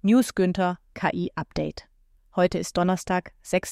News Günther, KI-Update. Heute ist Donnerstag,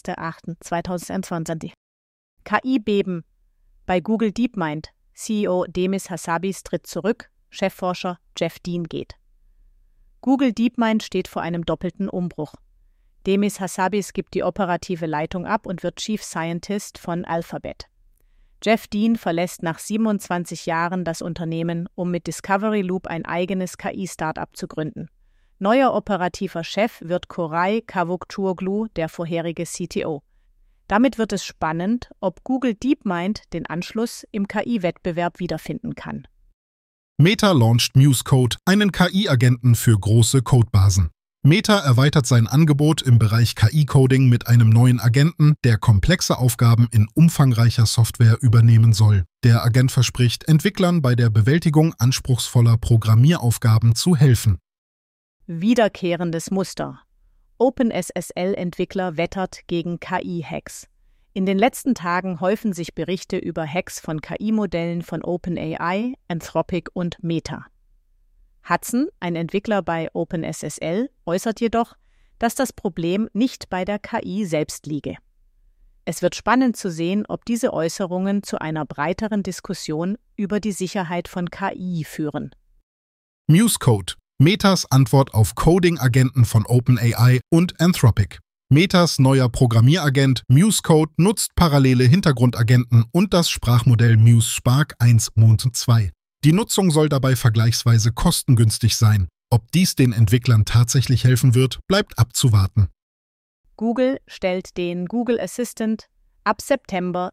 6.8.2021. KI-Beben. Bei Google DeepMind. CEO Demis Hassabis tritt zurück, Chefforscher Jeff Dean geht. Google DeepMind steht vor einem doppelten Umbruch. Demis Hassabis gibt die operative Leitung ab und wird Chief Scientist von Alphabet. Jeff Dean verlässt nach 27 Jahren das Unternehmen, um mit Discovery Loop ein eigenes KI-Startup zu gründen. Neuer operativer Chef wird Koray Cavusoglu, der vorherige CTO. Damit wird es spannend, ob Google DeepMind den Anschluss im KI-Wettbewerb wiederfinden kann. Meta launcht MuseCode, einen KI-Agenten für große Codebasen. Meta erweitert sein Angebot im Bereich KI-Coding mit einem neuen Agenten, der komplexe Aufgaben in umfangreicher Software übernehmen soll. Der Agent verspricht, Entwicklern bei der Bewältigung anspruchsvoller Programmieraufgaben zu helfen. Wiederkehrendes Muster. OpenSSL-Entwickler wettert gegen KI-Hacks. In den letzten Tagen häufen sich Berichte über Hacks von KI-Modellen von OpenAI, Anthropic und Meta. Hudson, ein Entwickler bei OpenSSL, äußert jedoch, dass das Problem nicht bei der KI selbst liege. Es wird spannend zu sehen, ob diese Äußerungen zu einer breiteren Diskussion über die Sicherheit von KI führen. MuseCode. Metas Antwort auf Coding-Agenten von OpenAI und Anthropic. Metas neuer Programmieragent MuseCode nutzt parallele Hintergrundagenten und das Sprachmodell Muse Spark 1 und 2. Die Nutzung soll dabei vergleichsweise kostengünstig sein. Ob dies den Entwicklern tatsächlich helfen wird, bleibt abzuwarten. Google stellt den Google Assistant ab September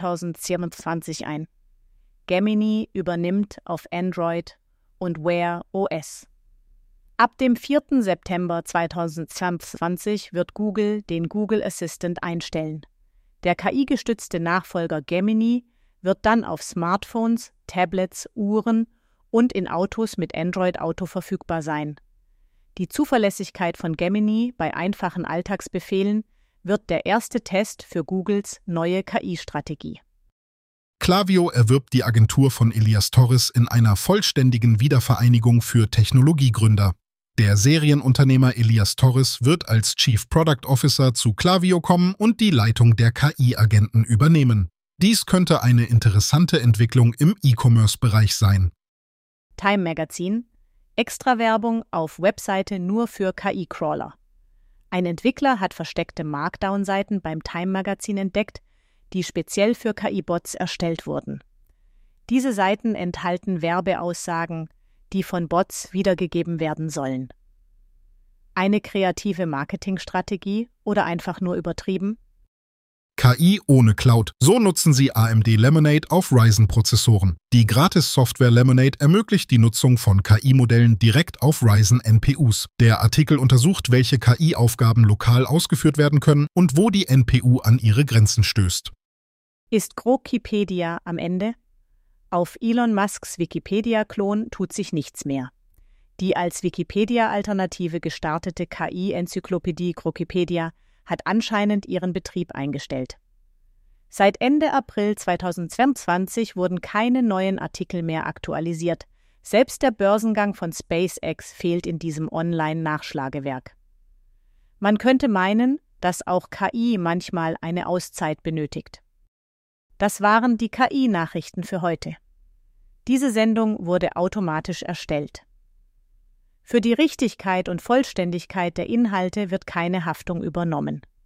2027 ein. Gemini übernimmt auf Android und Wear OS. Ab dem 4. September 2022 wird Google den Google Assistant einstellen. Der KI-gestützte Nachfolger Gemini wird dann auf Smartphones, Tablets, Uhren und in Autos mit Android Auto verfügbar sein. Die Zuverlässigkeit von Gemini bei einfachen Alltagsbefehlen wird der erste Test für Googles neue KI-Strategie. Klaviyo erwirbt die Agentur von Elias Torres in einer vollständigen Wiedervereinigung für Technologiegründer. Der Serienunternehmer Elias Torres wird als Chief Product Officer zu Klaviyo kommen und die Leitung der KI-Agenten übernehmen. Dies könnte eine interessante Entwicklung im E-Commerce-Bereich sein. Time Magazine. Extrawerbung auf Webseite nur für KI-Crawler. Ein Entwickler hat versteckte Markdown-Seiten beim Time Magazine entdeckt, die speziell für KI-Bots erstellt wurden. Diese Seiten enthalten Werbeaussagen, die von Bots wiedergegeben werden sollen. Eine kreative Marketingstrategie oder einfach nur übertrieben? KI ohne Cloud. So nutzen Sie AMD Lemonade auf Ryzen-Prozessoren. Die Gratis-Software Lemonade ermöglicht die Nutzung von KI-Modellen direkt auf Ryzen-NPUs. Der Artikel untersucht, welche KI-Aufgaben lokal ausgeführt werden können und wo die NPU an ihre Grenzen stößt. Ist Grokipedia am Ende? Auf Elon Musks Wikipedia-Klon tut sich nichts mehr. Die als Wikipedia-Alternative gestartete KI-Enzyklopädie Grokipedia hat anscheinend ihren Betrieb eingestellt. Seit Ende April 2022 wurden keine neuen Artikel mehr aktualisiert. Selbst der Börsengang von SpaceX fehlt in diesem Online-Nachschlagewerk. Man könnte meinen, dass auch KI manchmal eine Auszeit benötigt. Das waren die KI-Nachrichten für heute. Diese Sendung wurde automatisch erstellt. Für die Richtigkeit und Vollständigkeit der Inhalte wird keine Haftung übernommen.